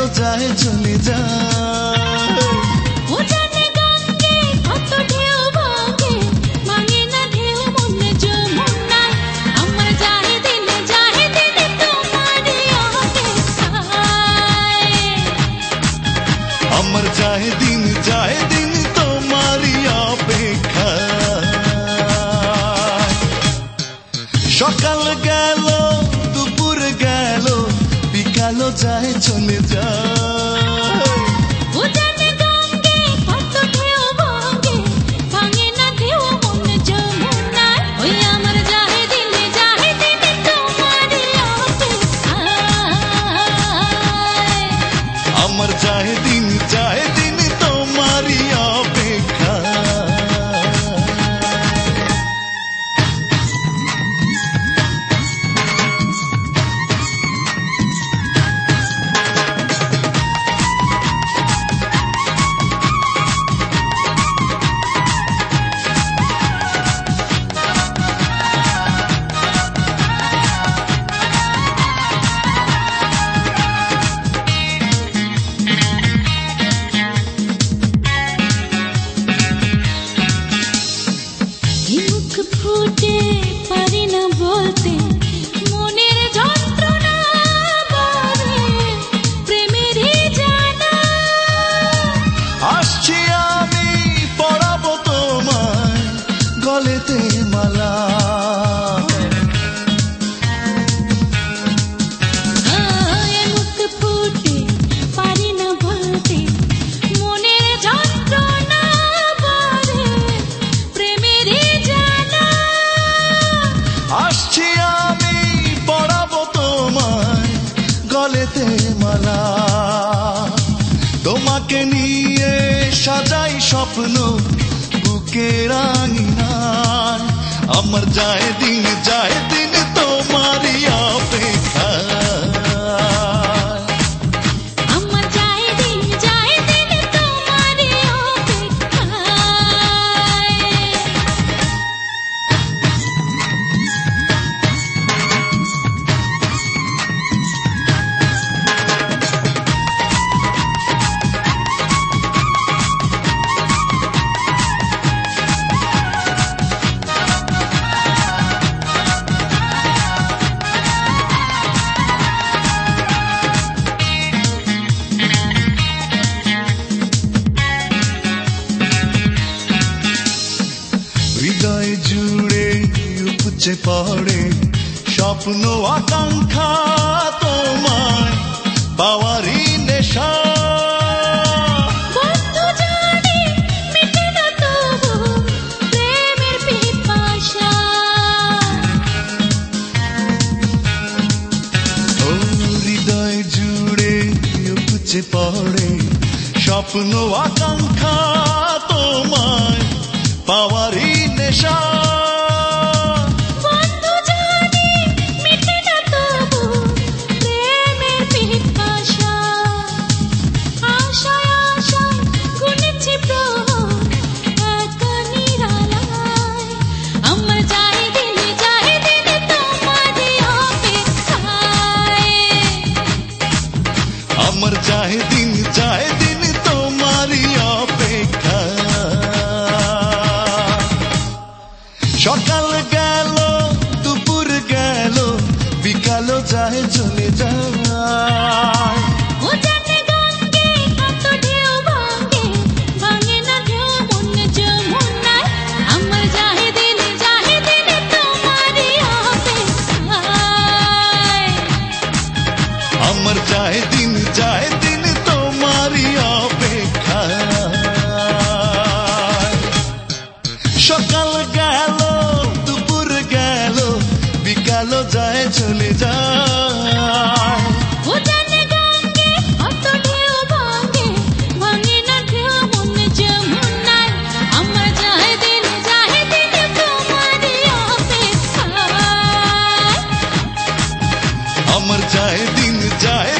যায় চলে যায়। ও জানে গঙ্গে কত ঢেউ ভাঙে, ভাঙে না ঢেউ মনে যমুনায়। আমার যায় দিনে তোমারই অপেক্ষায়। আমার যায় দিন তোমারই অপেক্ষায়। সকাল গেল দুপুর গেল বিকাল যায় চলে যায়। ও জানে গঙ্গে কত ঢেউ ভাঙে, ভাঙে না ঢেউ মনে যমুনায়। ওই আমার যায় দিনে তোমারই অপেক্ষায়। আমার যায় দিন তোমারই অপেক্ষায়। মুখ ফুটে পারি না বলতে, মনের যন্ত্রণা বাড়ে প্রেমেরই জানা। আসছি আমি পড়াবো তোমায় গলেতে মালা। মুখ ফুটে পারি না বলতে, মনের যন্ত্রণা বাড়ে প্রেমেরই জানা। আসছি আমি পড়াবো তোমায় গলেতে মালা। তোমাকে নিয়ে সাজাই স্বপ্ন বুকের আঙিনায়। আমার যায় দিন তোমারই অপেক্ষায়। আমার যায় দিন তোমারই অপেক্ষায়। হৃদয় জুড়ে উপচে পড়ে স্বপ্ন আকাঙ্ক্ষা তোমায় পাওয়ারই নেশা। বন্ধু জানি মিটে না তবু প্রেমের পিপাসা। ও হৃদয় জুড়ে উপচে পড়ে স্বপ্ন আকাঙ্ক্ষা তোমায় পাওয়ারই নেশা। বন্ধু জানি মিটে না তবু প্রেমের পিপাসা। আশায় আশায় গুনেছি প্রহর একা নিরালায়। আমার যায় দিনে তোমারই অপেক্ষায়। আমার যায় দিন তোমারই অপেক্ষায়। সকাল গেল দুপুর গেল বিকাল যায় চলে যায়। ও জানে গঙ্গে কত ঢেউ ভাঙে, ভাঙে না ঢেউ মনে যমুনায়। আমার যায় দিনে তোমারই অপেক্ষায়। আমার যায় দিন তোমারই অপেক্ষায়। সকাল গেল দুপুর গেল বিকাল যায় চলে যায়। ও জানে গঙ্গে কত ঢেউ ভাঙে, ভাঙে না ঢেউ মনে যমুনায়। আমার যায় দিনে তোমারই অপেক্ষায়। আমার যায় দিন